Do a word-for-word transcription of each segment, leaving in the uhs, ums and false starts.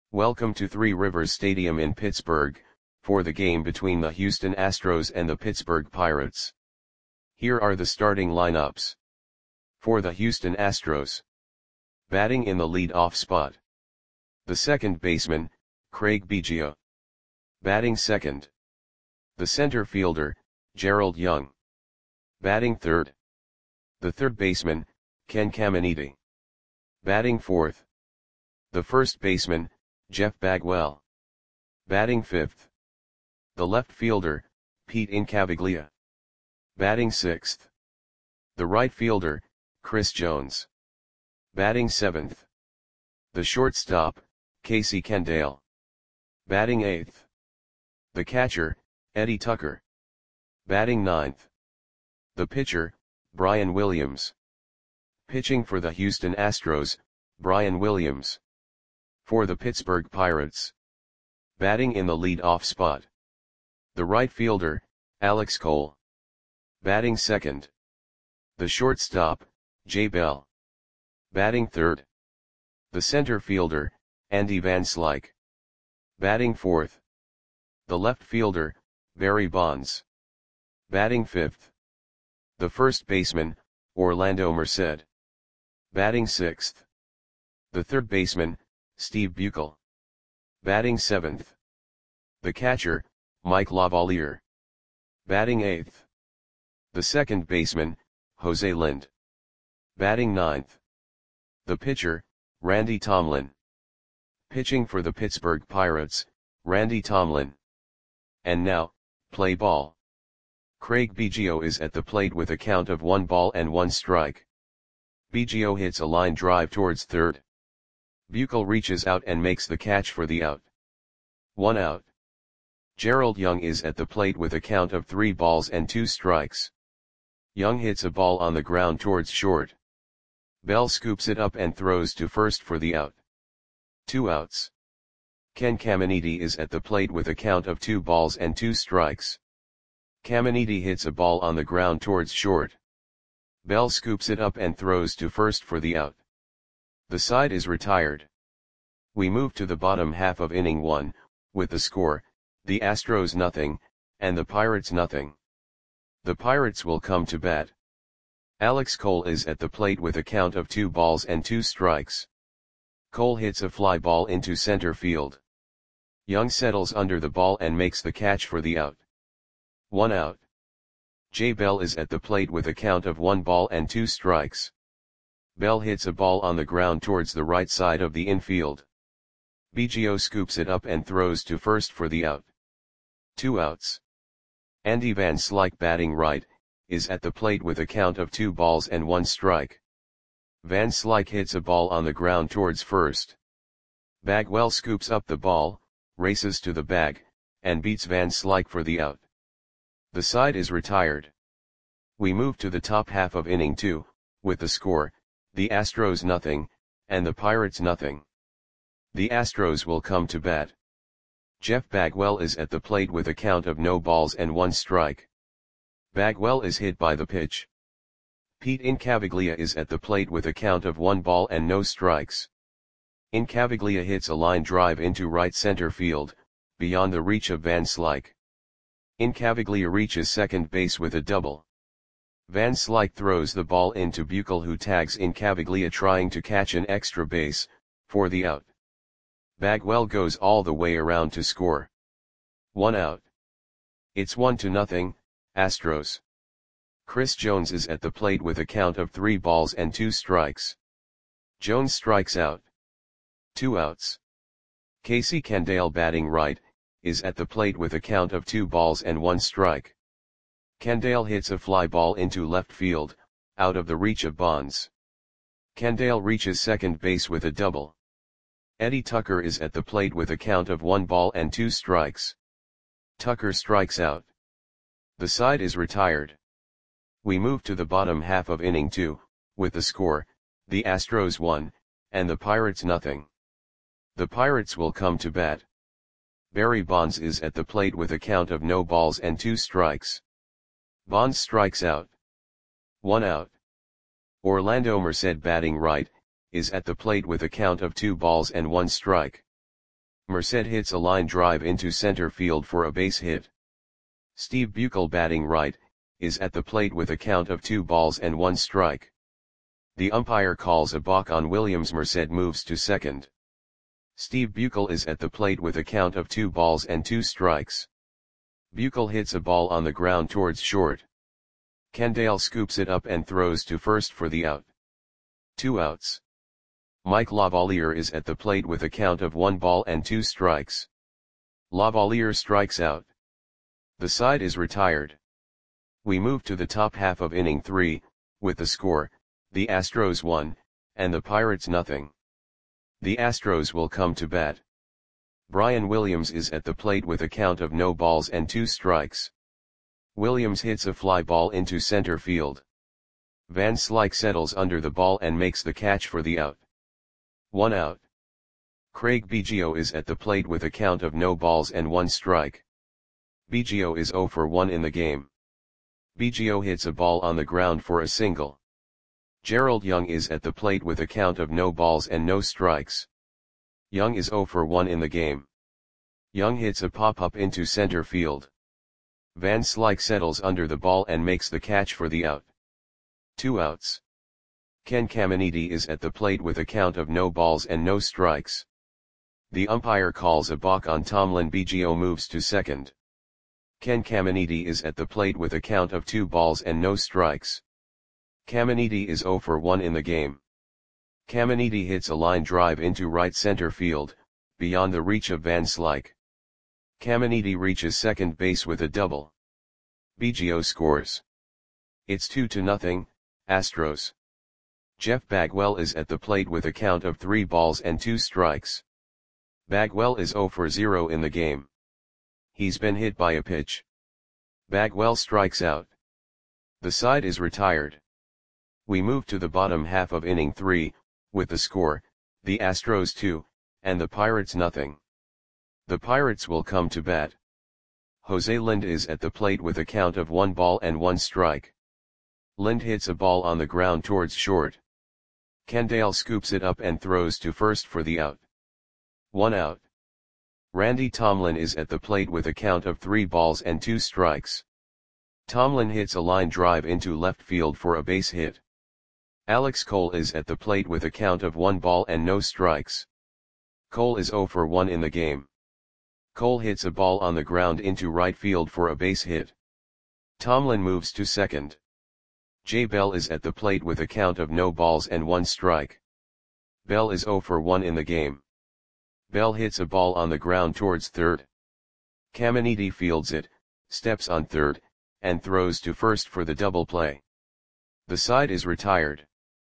Welcome to Three Rivers Stadium in Pittsburgh, for the game between the Houston Astros and the Pittsburgh Pirates. Here are the starting lineups. For the Houston Astros. Batting in the lead-off spot. The second baseman, Craig Biggio. Batting second. The center fielder, Gerald Young. Batting third. The third baseman, Ken Caminiti. Batting fourth. The first baseman, Jeff Bagwell. Batting fifth. The left fielder, Pete Incaviglia. Batting sixth. The right fielder, Chris Jones. Batting seventh. The shortstop, Casey Kendall. Batting eighth. The catcher, Eddie Tucker. Batting ninth. The pitcher, Brian Williams. Pitching for the Houston Astros, Brian Williams. For the Pittsburgh Pirates. Batting in the lead-off spot. The right fielder, Alex Cole. Batting second. The shortstop, Jay Bell. Batting third. The center fielder, Andy Van Slyke. Batting fourth. The left fielder, Barry Bonds. Batting fifth. The first baseman, Orlando Merced. Batting sixth. The third baseman, Steve Buechele. Batting seventh. The catcher, Mike Lavalier. Batting eighth. The second baseman, Jose Lind. Batting ninth. The pitcher, Randy Tomlin. Pitching for the Pittsburgh Pirates, Randy Tomlin. And now, play ball. Craig Biggio is at the plate with a count of one ball and one strike. Biggio hits a line drive towards third. Buechele reaches out and makes the catch for the out. One out. Gerald Young is at the plate with a count of three balls and two strikes. Young hits a ball on the ground towards short. Bell scoops it up and throws to first for the out. Two outs. Ken Caminiti is at the plate with a count of two balls and two strikes. Caminiti hits a ball on the ground towards short. Bell scoops it up and throws to first for the out. The side is retired. We move to the bottom half of inning one, with the score, the Astros nothing, and the Pirates nothing. The Pirates will come to bat. Alex Cole is at the plate with a count of two balls and two strikes. Cole hits a fly ball into center field. Young settles under the ball and makes the catch for the out. One out. Jay Bell is at the plate with a count of one ball and two strikes. Bell hits a ball on the ground towards the right side of the infield. Biggio scoops it up and throws to first for the out. Two outs. Andy Van Slyke, batting right, is at the plate with a count of two balls and one strike. Van Slyke hits a ball on the ground towards first. Bagwell scoops up the ball, races to the bag, and beats Van Slyke for the out. The side is retired. We move to the top half of inning two, with the score, the Astros nothing, and the Pirates nothing. The Astros will come to bat. Jeff Bagwell is at the plate with a count of no balls and one strike. Bagwell is hit by the pitch. Pete Incaviglia is at the plate with a count of one ball and no strikes. Incaviglia hits a line drive into right center field, beyond the reach of Van Slyke. Incaviglia reaches second base with a double. Van Slyke throws the ball into Buechele, who tags Incaviglia trying to catch an extra base, for the out. Bagwell goes all the way around to score. One out. It's one to nothing, Astros. Chris Jones is at the plate with a count of three balls and two strikes. Jones strikes out. Two outs. Casey Kendall, batting right, is at the plate with a count of two balls and one strike. Kendall hits a fly ball into left field, out of the reach of Bonds. Kendall reaches second base with a double. Eddie Tucker is at the plate with a count of one ball and two strikes. Tucker strikes out. The side is retired. We move to the bottom half of inning two, with the score, the Astros one, and the Pirates nothing. The Pirates will come to bat. Barry Bonds is at the plate with a count of no balls and two strikes. Bonds strikes out. One out. Orlando Merced, batting right, is at the plate with a count of two balls and one strike. Merced hits a line drive into center field for a base hit. Steve Buechel, batting right, is at the plate with a count of two balls and one strike. The umpire calls a balk on Williams. Merced moves to second. Steve Buechel is at the plate with a count of two balls and two strikes. Buechel hits a ball on the ground towards short. Kendall scoops it up and throws to first for the out. Two outs. Mike Lavalier is at the plate with a count of one ball and two strikes. Lavalier strikes out. The side is retired. We move to the top half of inning three, with the score, the Astros one, and the Pirates nothing. The Astros will come to bat. Brian Williams is at the plate with a count of no balls and two strikes. Williams hits a fly ball into center field. Van Slyke settles under the ball and makes the catch for the out. One out. Craig Biggio is at the plate with a count of no balls and one strike. Biggio is oh for one in the game. Biggio hits a ball on the ground for a single. Gerald Young is at the plate with a count of no balls and no strikes. Young is oh for one in the game. Young hits a pop-up into center field. Van Slyke settles under the ball and makes the catch for the out. Two outs. Ken Caminiti is at the plate with a count of no balls and no strikes. The umpire calls a balk on Tomlin. Biggio moves to second. Ken Caminiti is at the plate with a count of two balls and no strikes. Caminiti is oh for one in the game. Caminiti hits a line drive into right center field, beyond the reach of Van Slyke. Caminiti reaches second base with a double. Biggio scores. It's two to nothing, Astros. Jeff Bagwell is at the plate with a count of three balls and two strikes. Bagwell is oh for zero in the game. He's been hit by a pitch. Bagwell strikes out. The side is retired. We move to the bottom half of inning three, with the score, the Astros two, and the Pirates nothing. The Pirates will come to bat. Jose Lind is at the plate with a count of one ball and one strike. Lind hits a ball on the ground towards short. Kendall scoops it up and throws to first for the out. One out. Randy Tomlin is at the plate with a count of three balls and two strikes. Tomlin hits a line drive into left field for a base hit. Alex Cole is at the plate with a count of one ball and no strikes. Cole is oh for one in the game. Cole hits a ball on the ground into right field for a base hit. Tomlin moves to second. Jay Bell is at the plate with a count of no balls and one strike. Bell is oh for one in the game. Bell hits a ball on the ground towards third. Caminiti fields it, steps on third, and throws to first for the double play. The side is retired.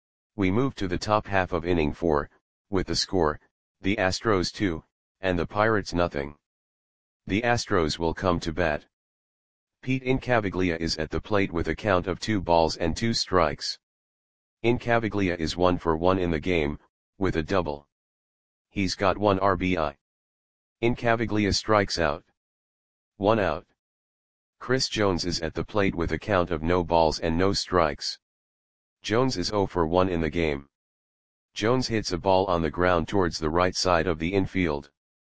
We move to the top half of inning four, with the score, the Astros two, and the Pirates nothing. The Astros will come to bat. Pete Incaviglia is at the plate with a count of two balls and two strikes. Incaviglia is one for one in the game, with a double. He's got one R B I. Incaviglia strikes out. One out. Chris Jones is at the plate with a count of no balls and no strikes. Jones is oh for one in the game. Jones hits a ball on the ground towards the right side of the infield.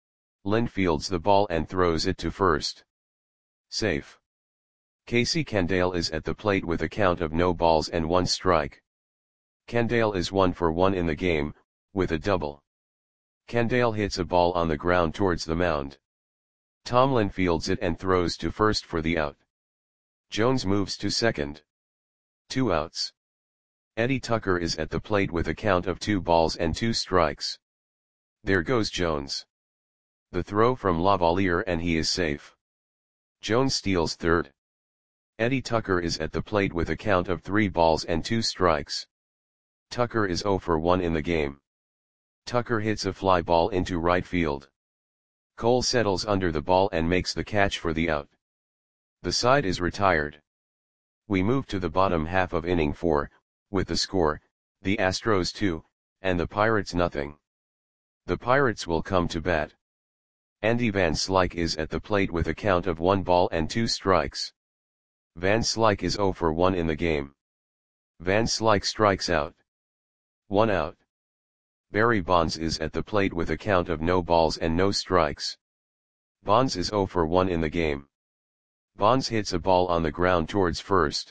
Lind fields the ball and throws it to first. Safe. Casey Kendall is at the plate with a count of no balls and one strike. Kendall is one for one in the game, with a double. Kendall hits a ball on the ground towards the mound. Tomlin fields it and throws to first for the out. Jones moves to second. Two outs. Eddie Tucker is at the plate with a count of two balls and two strikes. There goes Jones. The throw from Lavalier and he is safe. Jones steals third. Eddie Tucker is at the plate with a count of three balls and two strikes. Tucker is oh for one in the game. Tucker hits a fly ball into right field. Cole settles under the ball and makes the catch for the out. The side is retired. We move to the bottom half of inning four, with the score, the Astros two, and the Pirates nothing. The Pirates will come to bat. Andy Van Slyke is at the plate with a count of one ball and two strikes. Van Slyke is oh for one in the game. Van Slyke strikes out. One out. Barry Bonds is at the plate with a count of no balls and no strikes. Bonds is zero for one in the game. Bonds hits a ball on the ground towards first.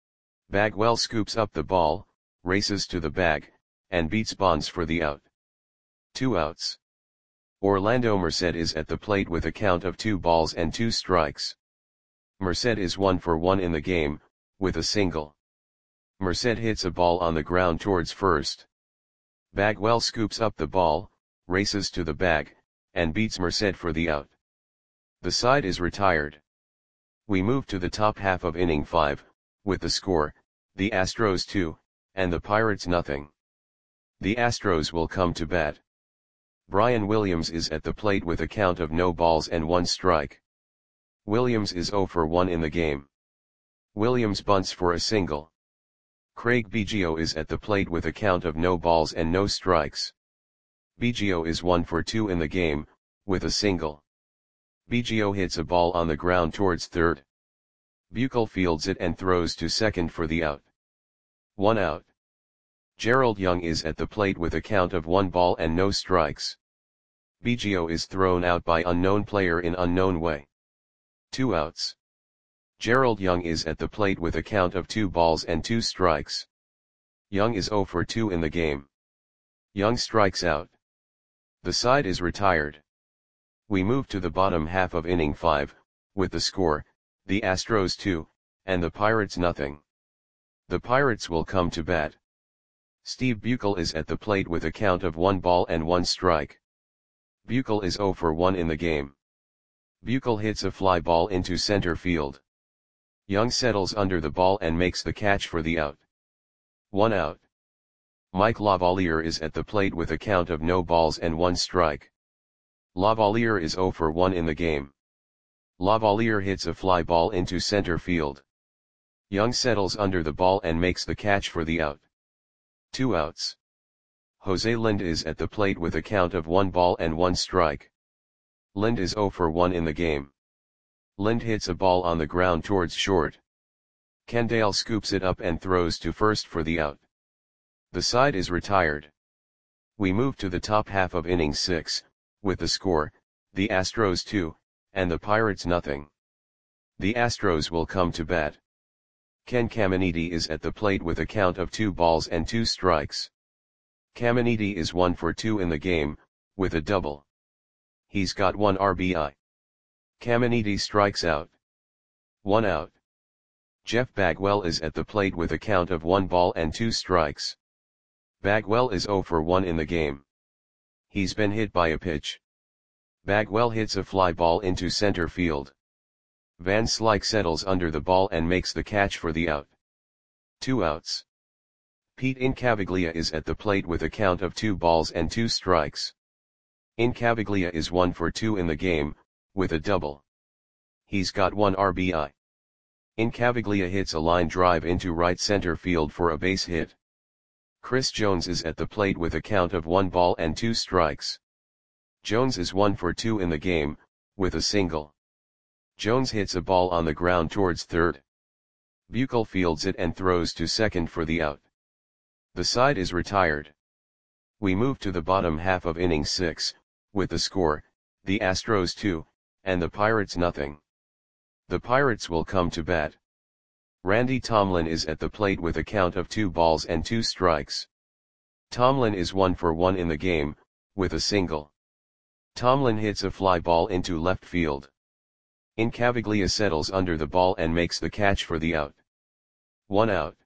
Bagwell scoops up the ball, races to the bag, and beats Bonds for the out. Two outs. Orlando Merced is at the plate with a count of two balls and two strikes. Merced is one for one in the game, with a single. Merced hits a ball on the ground towards first. Bagwell scoops up the ball, races to the bag, and beats Merced for the out. The side is retired. We move to the top half of inning five, with the score, the Astros two, and the Pirates nothing. The Astros will come to bat. Brian Williams is at the plate with a count of no balls and one strike. Williams is zero for one in the game. Williams bunts for a single. Craig Biggio is at the plate with a count of no balls and no strikes. Biggio is one for two in the game, with a single. Biggio hits a ball on the ground towards third. Buechel fields it and throws to second for the out. One out. Gerald Young is at the plate with a count of one ball and no strikes. Biggio is thrown out by unknown player in unknown way. Two outs. Gerald Young is at the plate with a count of two balls and two strikes. Young is zero for two in the game. Young strikes out. The side is retired. We move to the bottom half of inning five, with the score, the Astros two, and the Pirates nothing. The Pirates will come to bat. Steve Buechel is at the plate with a count of one ball and one strike. Buechel is zero for one in the game. Buechel hits a fly ball into center field. Young settles under the ball and makes the catch for the out. One out. Mike Lavalier is at the plate with a count of no balls and one strike. Lavalier is zero for one in the game. Lavalier hits a fly ball into center field. Young settles under the ball and makes the catch for the out. Two outs. Jose Lind is at the plate with a count of one ball and one strike. Lind is zero for one in the game. Lind hits a ball on the ground towards short. Kendall scoops it up and throws to first for the out. The side is retired. We move to the top half of inning six, with the score, the Astros two, and the Pirates nothing. The Astros will come to bat. Ken Caminiti is at the plate with a count of two balls and two strikes. Caminiti is one for two in the game, with a double. He's got one R B I. Caminiti strikes out. One out. Jeff Bagwell is at the plate with a count of one ball and two strikes. Bagwell is zero for one in the game. He's been hit by a pitch. Bagwell hits a fly ball into center field. Van Slyke settles under the ball and makes the catch for the out. Two outs. Pete Incaviglia is at the plate with a count of two balls and two strikes. Incaviglia is one for two in the game, with a double. He's got one R B I. Incaviglia hits a line drive into right center field for a base hit. Chris Jones is at the plate with a count of one ball and two strikes. Jones is one for two in the game, with a single. Jones hits a ball on the ground towards third. Buechel fields it and throws to second for the out. The side is retired. We move to the bottom half of inning six, with the score, the Astros two, and the Pirates nothing. The Pirates will come to bat. Randy Tomlin is at the plate with a count of two balls and two strikes. Tomlin is one for one in the game, with a single. Tomlin hits a fly ball into left field. Incaviglia settles under the ball and makes the catch for the out. One out.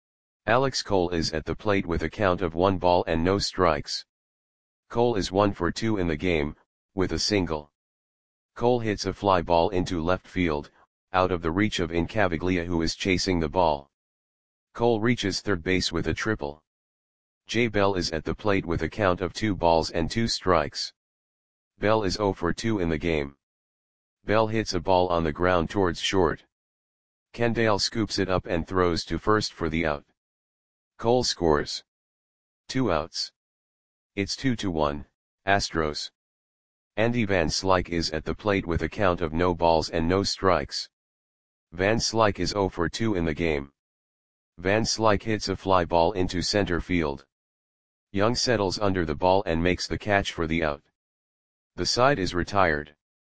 Alex Cole is at the plate with a count of one ball and no strikes. Cole is one for two in the game, with a single. Cole hits a fly ball into left field, out of the reach of Incaviglia, who is chasing the ball. Cole reaches third base with a triple. Jay Bell is at the plate with a count of two balls and two strikes. Bell is zero for two in the game. Bell hits a ball on the ground towards short. Kendall scoops it up and throws to first for the out. Cole scores. Two outs. It's two to one, Astros. Andy Van Slyke is at the plate with a count of no balls and no strikes. Van Slyke is zero for two in the game. Van Slyke hits a fly ball into center field. Young settles under the ball and makes the catch for the out. The side is retired.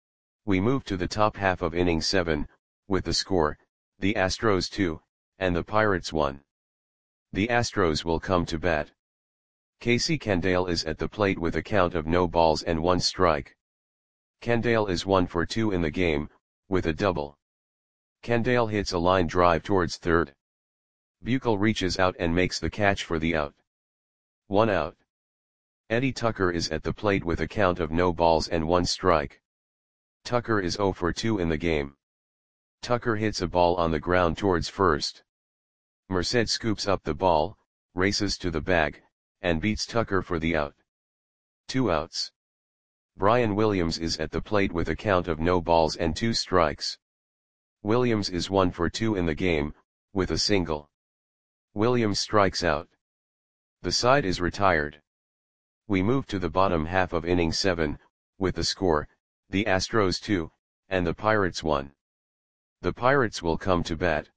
We move to the top half of inning seven, with the score, the Astros two, and the Pirates one. The Astros will come to bat. Casey Candale is at the plate with a count of no balls and one strike. Candale is one for two in the game, with a double. Candale hits a line drive towards third. Buechel reaches out and makes the catch for the out. One out. Eddie Tucker is at the plate with a count of no balls and one strike. Tucker is zero for two in the game. Tucker hits a ball on the ground towards first. Merced scoops up the ball, races to the bag, and beats Tucker for the out. Two outs. Brian Williams is at the plate with a count of no balls and two strikes. Williams is one for two in the game, with a single. Williams strikes out. The side is retired. We move to the bottom half of inning seven, with the score, the Astros two, and the Pirates one. The Pirates will come to bat.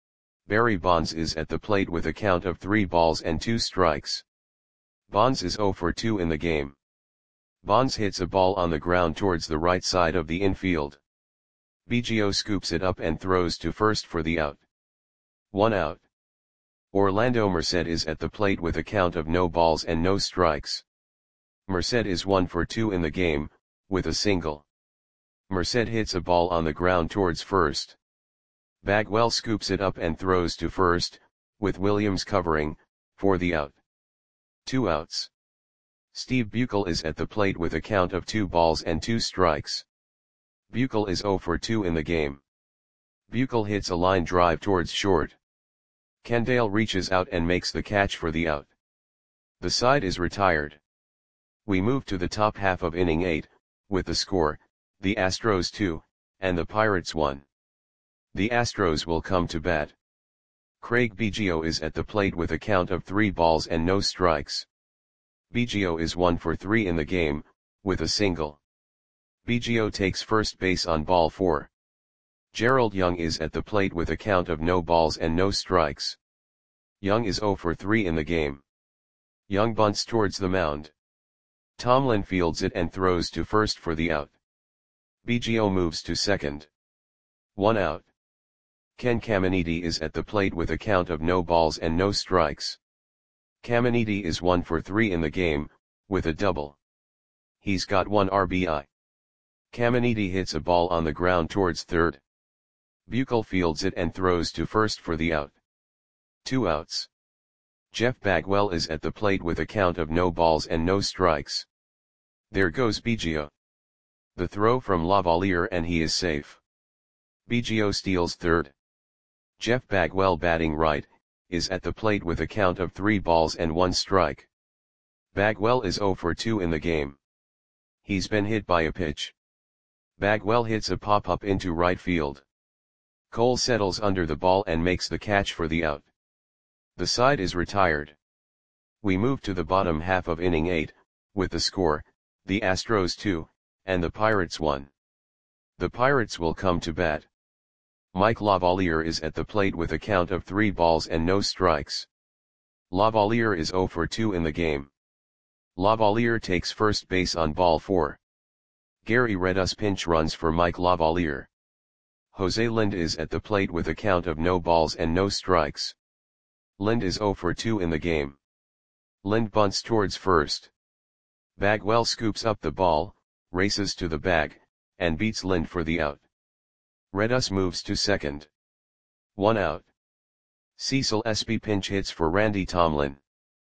Barry Bonds is at the plate with a count of three balls and two strikes. Bonds is zero for two in the game. Bonds hits a ball on the ground towards the right side of the infield. Biggio scoops it up and throws to first for the out. One out. Orlando Merced is at the plate with a count of no balls and no strikes. Merced is one for two in the game, with a single. Merced hits a ball on the ground towards first. Bagwell scoops it up and throws to first, with Williams covering, for the out. Two outs. Steve Buechel is at the plate with a count of two balls and two strikes. Buechel is zero for two in the game. Buechel hits a line drive towards short. Candale reaches out and makes the catch for the out. The side is retired. We move to the top half of inning eight, with the score, the Astros two, and the Pirates one. The Astros will come to bat. Craig Biggio is at the plate with a count of three balls and no strikes. Biggio is one for three in the game, with a single. Biggio takes first base on ball four. Gerald Young is at the plate with a count of no balls and no strikes. Young is zero for three in the game. Young bunts towards the mound. Tomlin fields it and throws to first for the out. Biggio moves to second. One out. Ken Caminiti is at the plate with a count of no balls and no strikes. Caminiti is one for three in the game, with a double. He's got one R B I. Caminiti hits a ball on the ground towards third. Buechel fields it and throws to first for the out. Two outs. Jeff Bagwell is at the plate with a count of no balls and no strikes. There goes Biggio. The throw from Lavalier and he is safe. Biggio steals third. Jeff Bagwell, batting right, is at the plate with a count of three balls and one strike. Bagwell is zero for two in the game. He's been hit by a pitch. Bagwell hits a pop-up into right field. Cole settles under the ball and makes the catch for the out. The side is retired. We move to the bottom half of inning eight, with the score, the Astros two, and the Pirates one. The Pirates will come to bat. Mike Lavalier is at the plate with a count of three balls and no strikes. Lavalier is zero for two in the game. Lavalier takes first base on ball four. Gary Redus pinch runs for Mike Lavalier. Jose Lind is at the plate with a count of no balls and no strikes. Lind is zero for two in the game. Lind bunts towards first. Bagwell scoops up the ball, races to the bag, and beats Lind for the out. Redus moves to second. One out. Cecil Espy pinch hits for Randy Tomlin.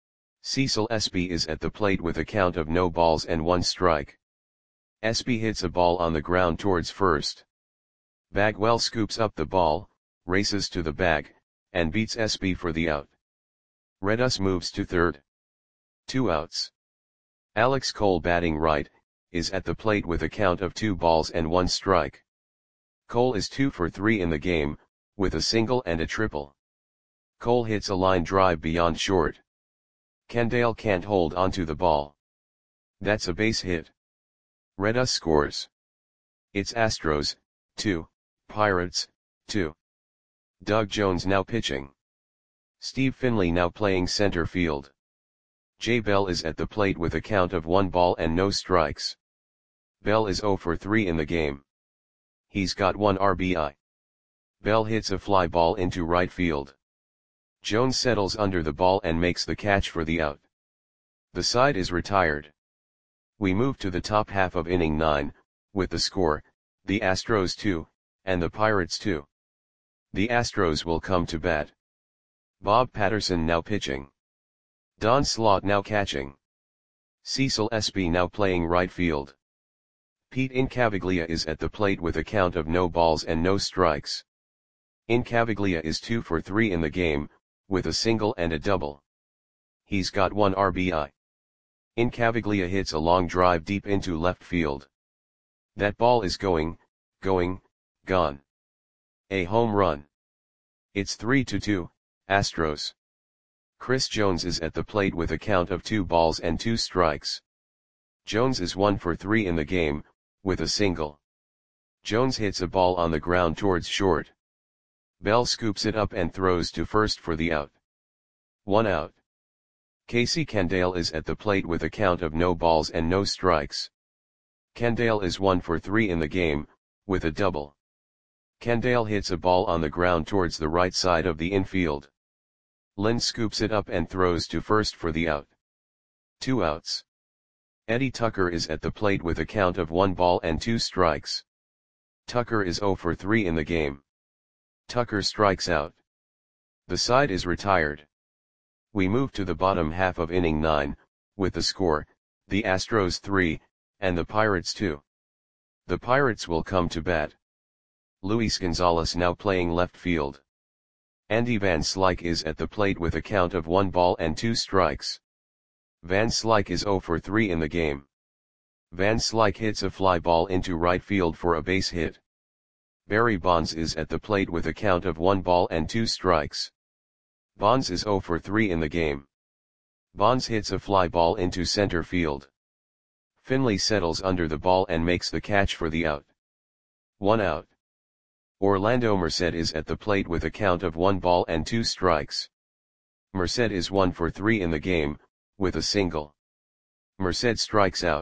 Cecil Espy is at the plate with a count of no balls and one strike. Espy hits a ball on the ground towards first. Bagwell scoops up the ball, races to the bag, and beats Espy for the out. Redus moves to third. Two outs. Alex Cole, batting right, is at the plate with a count of two balls and one strike. Cole is two for three in the game, with a single and a triple. Cole hits a line drive beyond short. Candale can't hold onto the ball. That's a base hit. Redus scores. It's Astros, two, Pirates, two. Doug Jones now pitching. Steve Finley now playing center field. Jay Bell is at the plate with a count of one ball and no strikes. Bell is zero for three in the game. He's got one R B I. Bell hits a fly ball into right field. Jones settles under the ball and makes the catch for the out. The side is retired. We move to the top half of inning nine, with the score, the Astros two, and the Pirates two. The Astros will come to bat. Bob Patterson now pitching. Don Slaught now catching. Cecil Espy now playing right field. Pete Incaviglia is at the plate with a count of no balls and no strikes. Incaviglia is two for three in the game, with a single and a double. He's got one R B I. Incaviglia hits a long drive deep into left field. That ball is going, going, gone. A home run. It's three to two, Astros. Chris Jones is at the plate with a count of two balls and two strikes. Jones is one for three in the game, with a single. Jones hits a ball on the ground towards short. Bell scoops it up and throws to first for the out. One out. Casey Candale is at the plate with a count of no balls and no strikes. Candale is one for three in the game, with a double. Candale hits a ball on the ground towards the right side of the infield. Lynn scoops it up and throws to first for the out. Two outs. Eddie Tucker is at the plate with a count of one ball and two strikes. Tucker is zero for three in the game. Tucker strikes out. The side is retired. We move to the bottom half of inning nine, with the score, the Astros three, and the Pirates two. The Pirates will come to bat. Luis Gonzalez now playing left field. Andy Van Slyke is at the plate with a count of one ball and two strikes. Van Slyke is zero for three in the game. Van Slyke hits a fly ball into right field for a base hit. Barry Bonds is at the plate with a count of one ball and two strikes. Bonds is zero for three in the game. Bonds hits a fly ball into center field. Finley settles under the ball and makes the catch for the out. One out. Orlando Merced is at the plate with a count of one ball and two strikes. Merced is one for three in the game, with a single. Merced strikes out.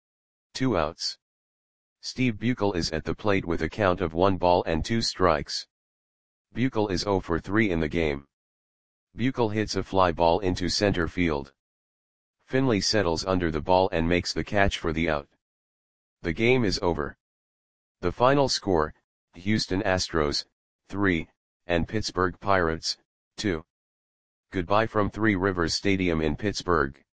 Two outs. Steve Buechel is at the plate with a count of one ball and two strikes. Buechel is zero for three in the game. Buechel hits a fly ball into center field. Finley settles under the ball and makes the catch for the out. The game is over. The final score, Houston Astros, three, and Pittsburgh Pirates, two. Goodbye from Three Rivers Stadium in Pittsburgh.